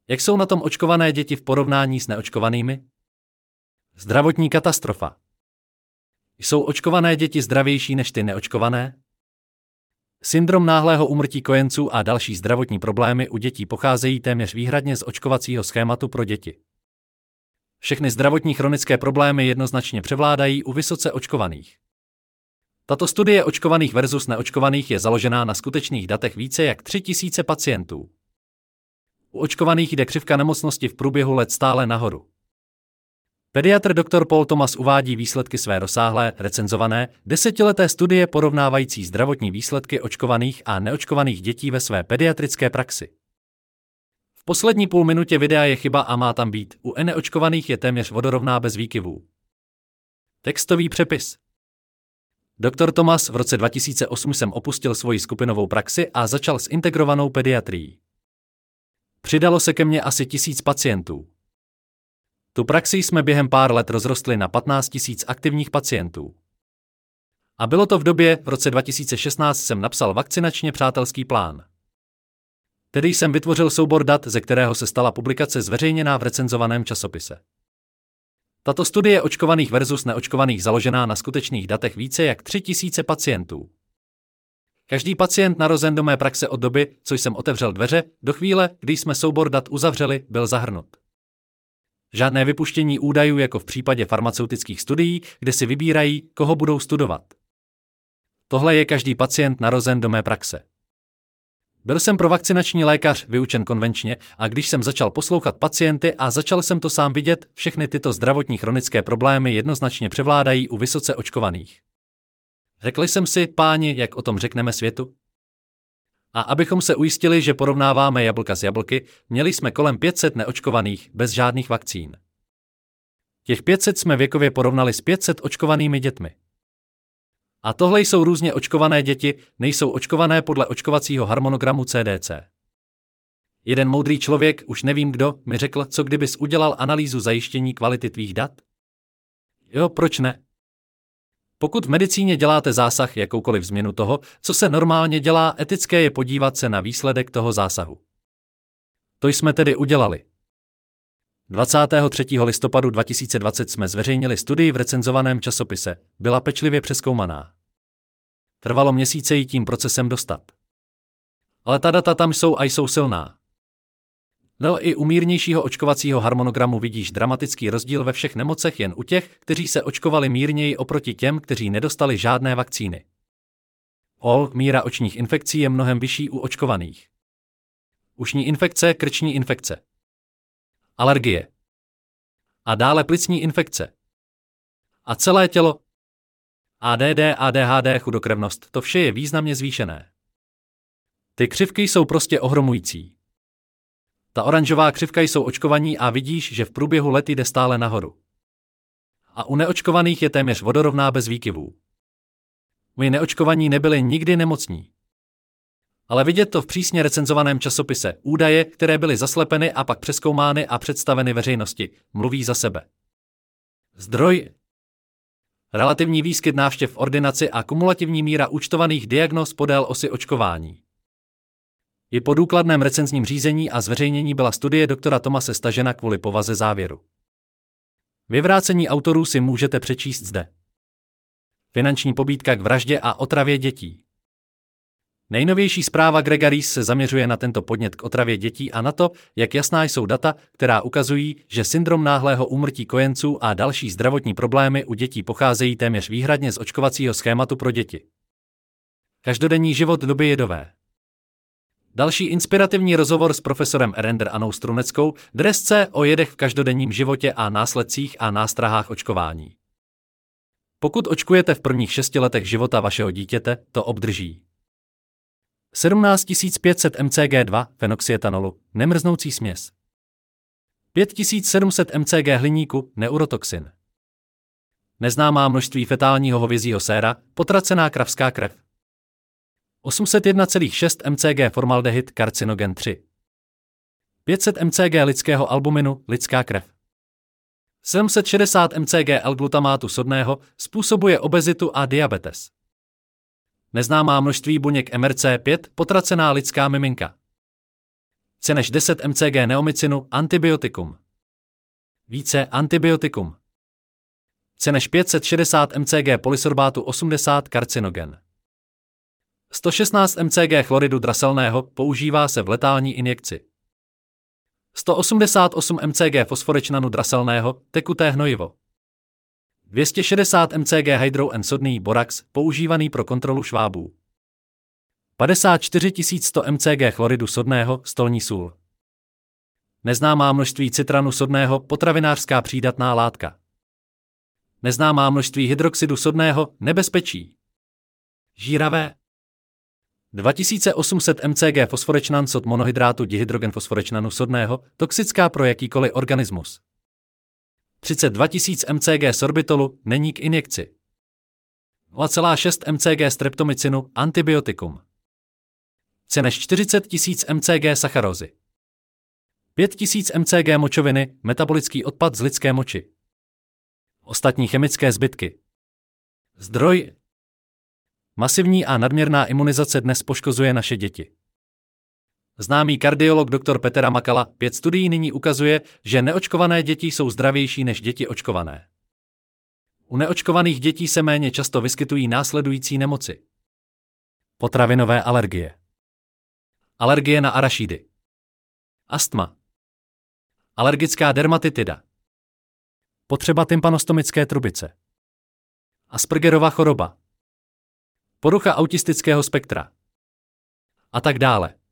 Jak jsou na tom očkované děti v porovnání s neočkovanými? Zdravotní katastrofa. Jsou očkované děti zdravější než ty neočkované? Syndrom náhlého úmrtí kojenců a další zdravotní problémy u dětí pocházejí téměř výhradně z očkovacího schématu pro děti. Všechny zdravotní chronické problémy jednoznačně převládají u vysoce očkovaných. Tato studie očkovaných versus neočkovaných je založená na skutečných datech více jak 3000 pacientů. U očkovaných jde křivka nemocnosti v průběhu let stále nahoru. Pediatr dr. Paul Thomas uvádí výsledky své rozsáhlé, recenzované, 10leté studie porovnávající zdravotní výsledky očkovaných a neočkovaných dětí ve své pediatrické praxi. V poslední půl minutě videa je chyba a má tam být, u neočkovaných je téměř vodorovná bez výkyvů. Textový přepis. Dr. Thomas v roce 2008 jsem opustil svoji skupinovou praxi a začal s integrovanou pediatrií. Přidalo se ke mně asi 1000 pacientů. Tu praxi jsme během pár let rozrostli na 15 000 aktivních pacientů. A bylo to v době, v roce 2016 jsem napsal vakcinačně přátelský plán. Tedy jsem vytvořil soubor dat, ze kterého se stala publikace zveřejněná v recenzovaném časopise. Tato studie očkovaných versus neočkovaných založená na skutečných datech více jak 3000 pacientů. Každý pacient narozen do mé praxe od doby, co jsem otevřel dveře, do chvíle, kdy jsme soubor dat uzavřeli, byl zahrnut. Žádné vypuštění údajů jako v případě farmaceutických studií, kde si vybírají, koho budou studovat. Tohle je každý pacient narozen do mé praxe. Byl jsem pro vakcinační lékař vyučen konvenčně a když jsem začal poslouchat pacienty a začal jsem to sám vidět, všechny tyto zdravotní chronické problémy jednoznačně převládají u vysoce očkovaných. Řekl jsem si, páni, jak o tom řekneme světu? A abychom se ujistili, že porovnáváme jablka s jablky, měli jsme kolem 500 neočkovaných, bez žádných vakcín. Těch 500 jsme věkově porovnali s 500 očkovanými dětmi. A tohle jsou různě očkované děti, nejsou očkované podle očkovacího harmonogramu CDC. Jeden moudrý člověk, už nevím kdo, mi řekl, co kdybys udělal analýzu zajištění kvality tvých dat? Jo, proč ne? Pokud v medicíně děláte zásah, jakoukoliv změnu toho, co se normálně dělá, etické je podívat se na výsledek toho zásahu. To jsme tedy udělali. 23. listopadu 2020 jsme zveřejnili studii v recenzovaném časopise, byla pečlivě přezkoumaná. Trvalo měsíce ji tím procesem dostat. Ale ta data tam jsou a jsou silná. No i u mírnějšího očkovacího harmonogramu vidíš dramatický rozdíl ve všech nemocech jen u těch, kteří se očkovali mírněji oproti těm, kteří nedostali žádné vakcíny. Míra očních infekcí je mnohem vyšší u očkovaných. Ušní infekce, krční infekce. Alergie. A dále plicní infekce. A celé tělo. ADD, ADHD, chudokrevnost, to vše je významně zvýšené. Ty křivky jsou prostě ohromující. Ta oranžová křivka jsou očkovaní a vidíš, že v průběhu let jde stále nahoru. A u neočkovaných je téměř vodorovná bez výkyvů. My neočkovaní nebyli nikdy nemocní. Ale vidět to v přísně recenzovaném časopise, údaje, které byly zaslepeny a pak přezkoumány a představeny veřejnosti, mluví za sebe. Zdroj. Relativní výskyt návštěv v ordinaci a kumulativní míra účtovaných diagnóz podél osy očkování. I po důkladném recenzním řízení a zveřejnění byla studie doktora Thomase stažena kvůli povaze závěru. Vyvrácení autorů si můžete přečíst zde. Finanční pobídka k vraždě a otravě dětí. Nejnovější zpráva Grega Rees se zaměřuje na tento podnět k otravě dětí a na to, jak jasná jsou data, která ukazují, že syndrom náhlého úmrtí kojenců a další zdravotní problémy u dětí pocházejí téměř výhradně z očkovacího schématu pro děti. Každodenní život doby jedové. Další inspirativní rozhovor s profesorem Erender Anou Struneckou, dresce o jedech v každodenním životě a následcích a nástrahách očkování. Pokud očkujete v prvních 6 letech života vašeho dítěte, to obdrží 17 500 mcg2 fenoxietanolu, nemrznoucí směs. 5700 mcg hliníku, neurotoxin. Neznámá množství fetálního hovězího séra, potracená kravská krev. 801,6 mcg formaldehyd, karcinogen 3. 500 mcg lidského albuminu, lidská krev. 760 mcg L-glutamátu sodného způsobuje obezitu a diabetes. Neznámá množství buněk MRC5, potracená lidská miminka. Více než 10 mcg neomycinu, antibiotikum. Více, antibiotikum. Více než 560 mcg polysorbátu 80, karcinogen. 116 mcg chloridu draselného používá se v letální injekci. 188 mcg fosforečnanu draselného, tekuté hnojivo. 260 mcg hydroen sodný borax, používaný pro kontrolu švábů. 54 100 mcg chloridu sodného, stolní sůl. Neznámá množství citranu sodného, potravinářská přídatná látka. Neznámá množství hydroxidu sodného, nebezpečí. Žíravé. 2800 mcg fosforečnan sod monohydrátu dihydrogenfosforečnanu sodného, toxická pro jakýkoliv organismus. 32 000 mcg sorbitolu, není k injekci. 0,6 mcg streptomycinu, antibiotikum. Více než 40 000 mcg sacharózy. 5000 mcg močoviny, metabolický odpad z lidské moči. Ostatní chemické zbytky. Zdroj. Masivní a nadměrná imunizace dnes poškozuje naše děti. Známý kardiolog dr. Peter Amakala 5 studií nyní ukazuje, že neočkované děti jsou zdravější než děti očkované. U neočkovaných dětí se méně často vyskytují následující nemoci. Potravinové alergie. Alergie na arašidy. Astma. Alergická dermatitida. Potřeba tympanostomické trubice. Aspergerova choroba. Porucha autistického spektra. A tak dále.